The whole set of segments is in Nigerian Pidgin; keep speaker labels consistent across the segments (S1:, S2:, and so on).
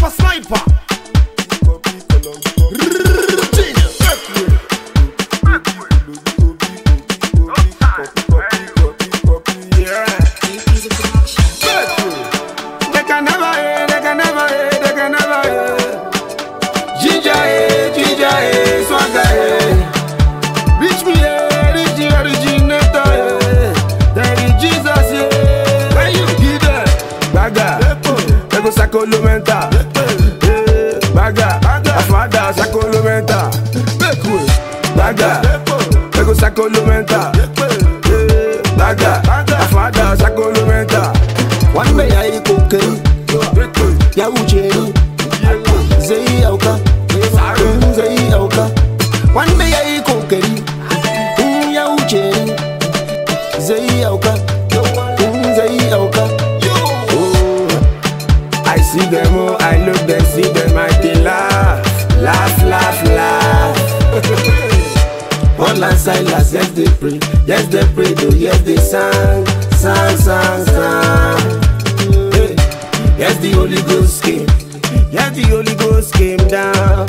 S1: sniper. Sacolomenta, baga, afada, sacolomenta, baga, ego sacolomenta, baga, afada, sacolomenta.
S2: One day I cook ya ucheri, zei auka, zei auka. One day I cook ya ucheri, zei auka, zei auka.
S1: I see them, oh, I look them, see them, I they laugh, laugh, laugh, laugh.
S2: All and silence, yes they pray, though, yes they sang.
S1: Hey. Yes, the Holy Ghost came, yes, the Holy Ghost came down.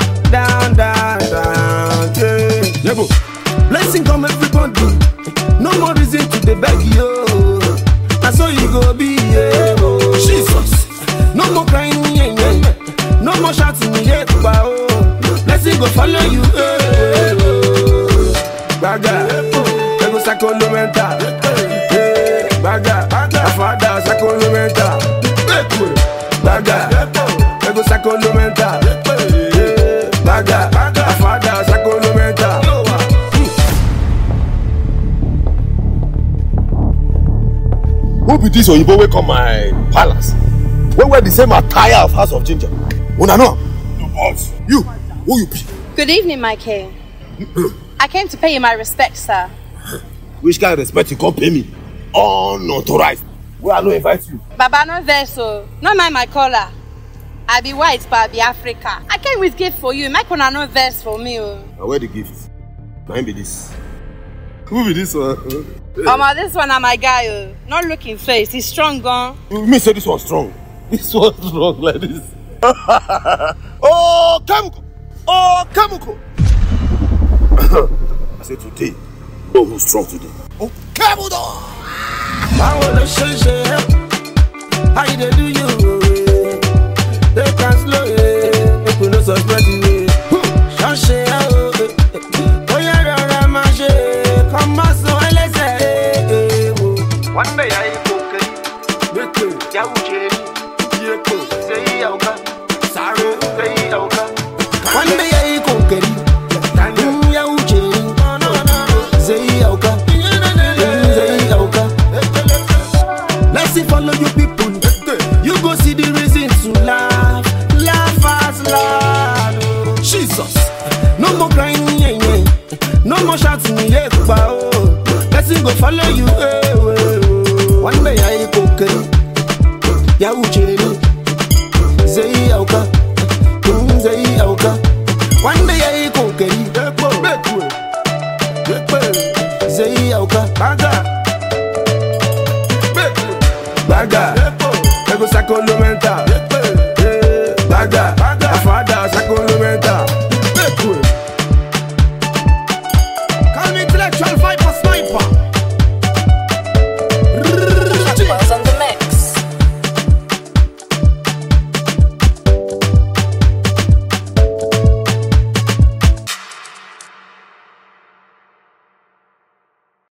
S1: Hey.
S2: Yeah, blessing come everybody, no more reason to the beg you. And so you go be, yeah, oh.
S1: Jesus.
S2: No more crying, no more shouting, yeah, oh. Blessing go follow you,
S1: baga, ego sacolomenta, baga, afada, sacolomenta, baga, ego sacolomenta, baga, afada, sacolomenta.
S3: Who be this Oyibo wey come my palace? We wear the same attire of House of Ginger. Una know? No, boss. You, who you be?
S4: Good evening, my king. I came to pay you my respect, sir.
S3: Which kind of respect you come pay me? Unauthorized. Where I no invite you.
S4: Baba, no verso. No mind my color. I be white, but I be Africa. I came with gift for you. Make una no verse for me.
S3: Now where the gift? Mine be this. Who be this one?
S4: This one na my guy. Not looking face. He's strong, gone.
S3: Me say this one strong. This one's strong like this. Oh, Kemuko! Oh, Kemuko! I said today. Oh, who's strong today? Oh, Kemuko!
S2: I wanna show how you do you? They can slow it. If you no suspect you, show oh yeah, Ramaje, come on, so let's say. One day I cook, ya ucheri, say auka, sorry, say auka. One day I cook, ya ucheri, say auka, say auka. Let's see, follow you people. You go see the reason to laugh, laugh as loud. Jesus, no more crying, no more shouting, yeah, oh. Let's go follow you. One day I cook, ya ucheri, zei auka, zei auka. One day I cook, zei auka,
S1: Baga, ego sacolomenta.